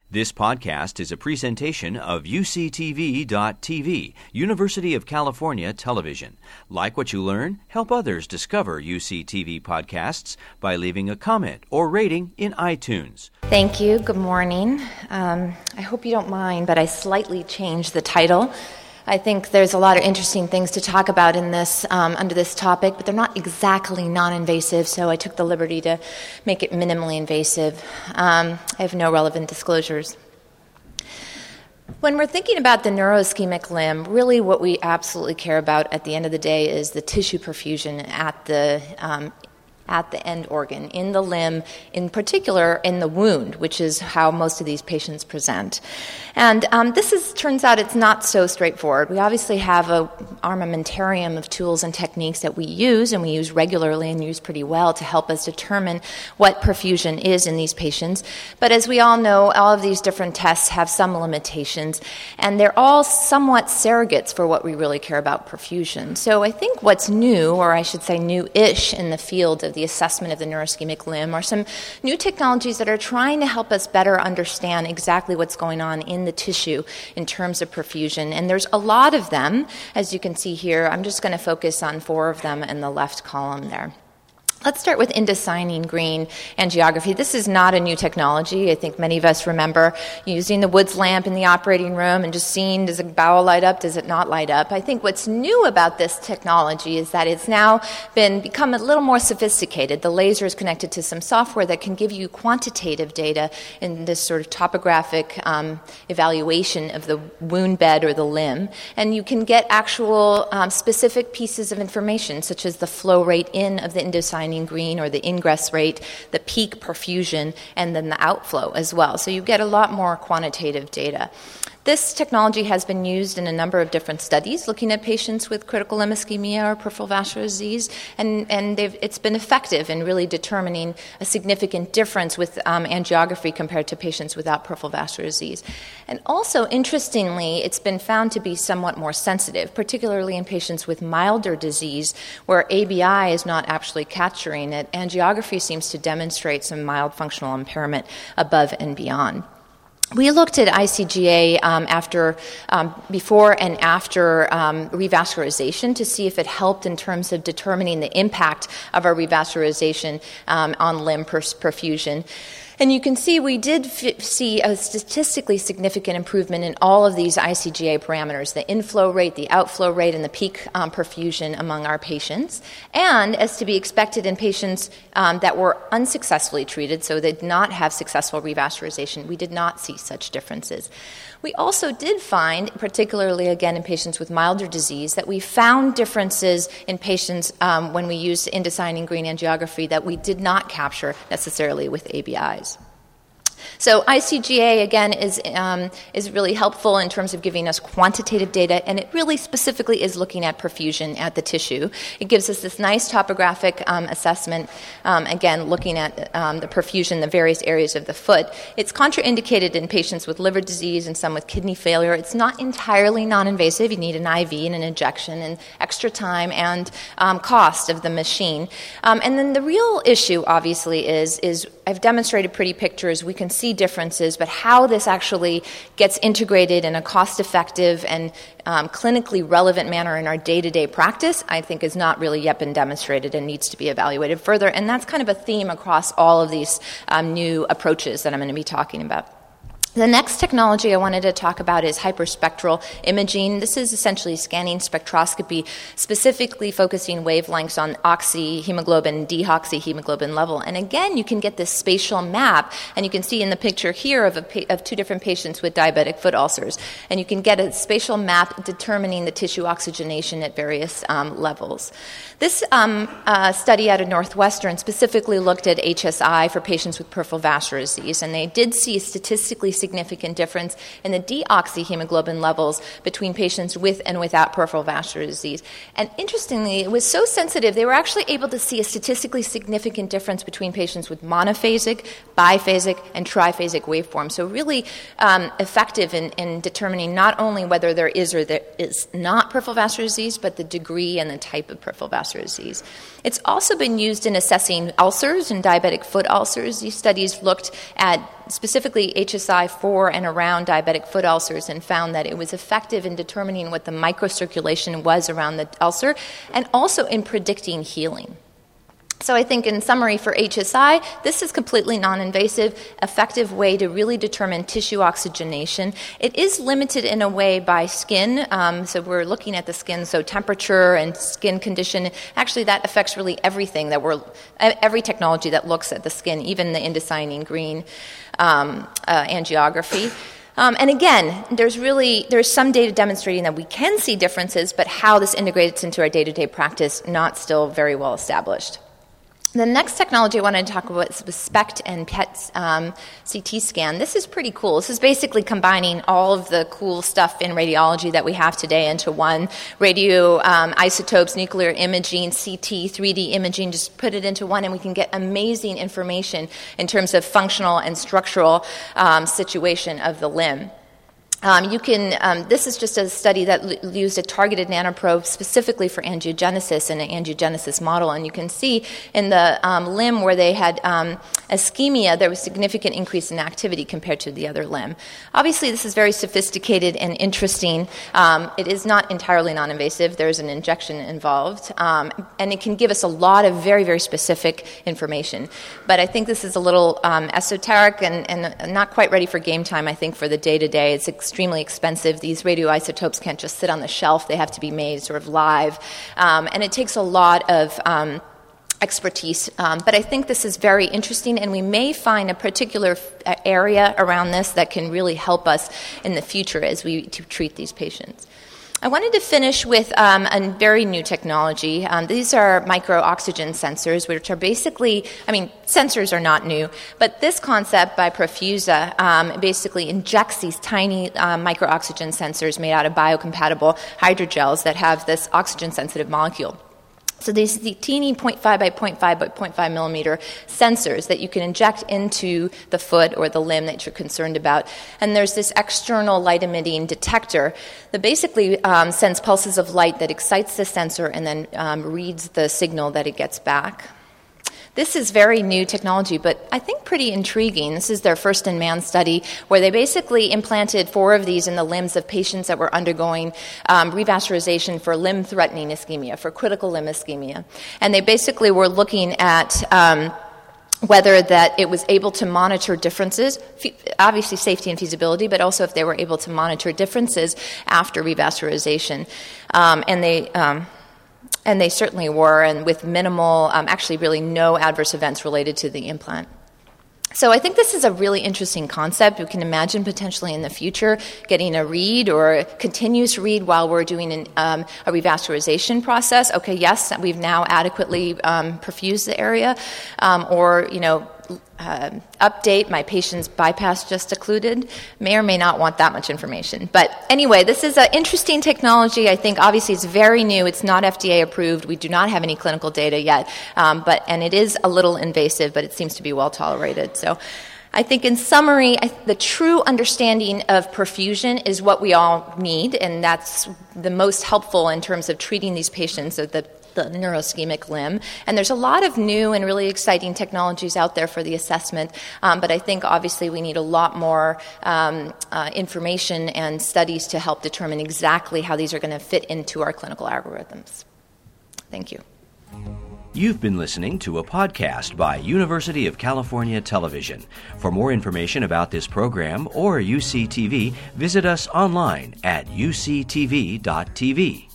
This podcast is a presentation of UCTV.tv, University of California Television. Like what you learn? Help others discover UCTV podcasts by leaving a comment or rating in iTunes. Thank you. Good morning. I hope you don't mind, but I slightly changed the title. I think there's a lot of interesting things to talk about in this under this topic, but they're not exactly non-invasive, so I took the liberty to make it minimally invasive. I have no relevant disclosures. When we're thinking about the neuroischemic limb, really what we absolutely care about at the end of the day is the tissue perfusion at the end organ, in the limb, in particular in the wound, which is how most of these patients present. And turns out it's not so straightforward. We obviously have an armamentarium of tools and techniques that we use, and we use regularly and use pretty well to help us determine what perfusion is in these patients. But as we all know, all of these different tests have some limitations, and they're all somewhat surrogates for what we really care about perfusion. So I think what's new, or I should say new-ish in the field of the assessment of the neuroischemic limb, are some new technologies that are trying to help us better understand exactly what's going on in the tissue in terms of perfusion. And there's a lot of them, as you can see here. I'm just going to focus on 4 of them in the left column there. Let's start with indocyanine green angiography. This is not a new technology. I think many of us remember using the Woods lamp in the operating room and just seeing, does a bowel light up, does it not light up? I think what's new about this technology is that it's now become a little more sophisticated. The laser is connected to some software that can give you quantitative data in this sort of topographic evaluation of the wound bed or the limb. And you can get actual specific pieces of information, such as the flow rate in of the indocyanine green or the ingress rate, the peak perfusion, and then the outflow as well. So you get a lot more quantitative data. This technology has been used in a number of different studies looking at patients with critical limb ischemia or peripheral vascular disease, and it's been effective in really determining a significant difference with angiography compared to patients without peripheral vascular disease. And also, interestingly, it's been found to be somewhat more sensitive, particularly in patients with milder disease where ABI is not actually capturing it. Angiography seems to demonstrate some mild functional impairment above and beyond. We looked at ICGA before and after revascularization to see if it helped in terms of determining the impact of our revascularization on limb perfusion. And you can see we did see a statistically significant improvement in all of these ICGA parameters, the inflow rate, the outflow rate, and the peak perfusion among our patients. And as to be expected in patients that were unsuccessfully treated, so they did not have successful revascularization, we did not see such differences. We also did find, particularly again in patients with milder disease, that we found differences in patients when we used indocyanine green angiography that we did not capture necessarily with ABIs. So ICGA, again, is really helpful in terms of giving us quantitative data, and it really specifically is looking at perfusion at the tissue. It gives us this nice topographic assessment, again, looking at the perfusion, the various areas of the foot. It's contraindicated in patients with liver disease and some with kidney failure. It's not entirely non-invasive. You need an IV and an injection and extra time and cost of the machine. And then the real issue, obviously, is I've demonstrated pretty pictures. We can see differences, but how this actually gets integrated in a cost-effective and clinically relevant manner in our day-to-day practice, I think has not really yet been demonstrated and needs to be evaluated further. And that's kind of a theme across all of these new approaches that I'm going to be talking about. The next technology I wanted to talk about is hyperspectral imaging. This is essentially scanning spectroscopy, specifically focusing wavelengths on oxyhemoglobin and deoxyhemoglobin level. And again, you can get this spatial map, and you can see in the picture here of 2 different patients with diabetic foot ulcers. And you can get a spatial map determining the tissue oxygenation at various levels. This study out of Northwestern specifically looked at HSI for patients with peripheral vascular disease, and they did see a statistically significant difference in the deoxyhemoglobin levels between patients with and without peripheral vascular disease. And interestingly, it was so sensitive, they were actually able to see a statistically significant difference between patients with monophasic, biphasic, and triphasic waveforms. So really effective in determining not only whether there is or there is not peripheral vascular disease, but the degree and the type of peripheral vascular disease. It's also been used in assessing ulcers and diabetic foot ulcers. These studies looked at specifically HSI for and around diabetic foot ulcers and found that it was effective in determining what the microcirculation was around the ulcer and also in predicting healing. So I think in summary for HSI, this is completely non-invasive, effective way to really determine tissue oxygenation. It is limited in a way by skin, so we're looking at the skin, so temperature and skin condition. Actually, that affects really everything every technology that looks at the skin, even the indocyanine green angiography. And again, there's some data demonstrating that we can see differences, but how this integrates into our day-to-day practice, not still very well established. The next technology I wanted to talk about is the SPECT and PET CT scan. This is pretty cool. This is basically combining all of the cool stuff in radiology that we have today into one. Radio isotopes, nuclear imaging, CT, 3D imaging, just put it into one and we can get amazing information in terms of functional and structural situation of the limb. This is just a study that used a targeted nanoprobe specifically for angiogenesis in an angiogenesis model, and you can see in the limb where they had ischemia, there was significant increase in activity compared to the other limb. Obviously, this is very sophisticated and interesting. It is not entirely non-invasive. There's an injection involved, and it can give us a lot of very, very specific information. But I think this is a little esoteric and not quite ready for game time, I think, for the day-to-day. It's extremely expensive. These radioisotopes can't just sit on the shelf. They have to be made sort of live. And it takes a lot of expertise. But I think this is very interesting, and we may find a particular area around this that can really help us in the future as we treat these patients. I wanted to finish with a very new technology. These are micro-oxygen sensors, which are basically, sensors are not new, but this concept by Profusa basically injects these tiny micro-oxygen sensors made out of biocompatible hydrogels that have this oxygen-sensitive molecule. So these are the teeny 0.5 by 0.5 by 0.5 millimeter sensors that you can inject into the foot or the limb that you're concerned about. And there's this external light-emitting detector that basically sends pulses of light that excites the sensor and then reads the signal that it gets back. This is very new technology, but I think pretty intriguing. This is their first-in-man study where they basically implanted 4 of these in the limbs of patients that were undergoing revascularization for limb-threatening ischemia, for critical limb ischemia. And they basically were looking at whether that it was able to monitor differences, obviously safety and feasibility, but also if they were able to monitor differences after revascularization. And they certainly were, and with minimal, actually really no adverse events related to the implant. So I think this is a really interesting concept. We can imagine potentially in the future getting a read or a continuous read while we're doing a revascularization process. Okay, yes, we've now adequately perfused the area, update, my patient's bypass just occluded. May or may not want that much information. But anyway, this is an interesting technology. I think obviously it's very new. It's not FDA approved. We do not have any clinical data yet. And it is a little invasive, but it seems to be well tolerated. So I think in summary, the true understanding of perfusion is what we all need, and that's the most helpful in terms of treating these patients of the neuroischemic limb. And there's a lot of new and really exciting technologies out there for the assessment, but I think obviously we need a lot more information and studies to help determine exactly how these are going to fit into our clinical algorithms. Thank you. You've been listening to a podcast by University of California Television. For more information about this program or UCTV, visit us online at uctv.tv.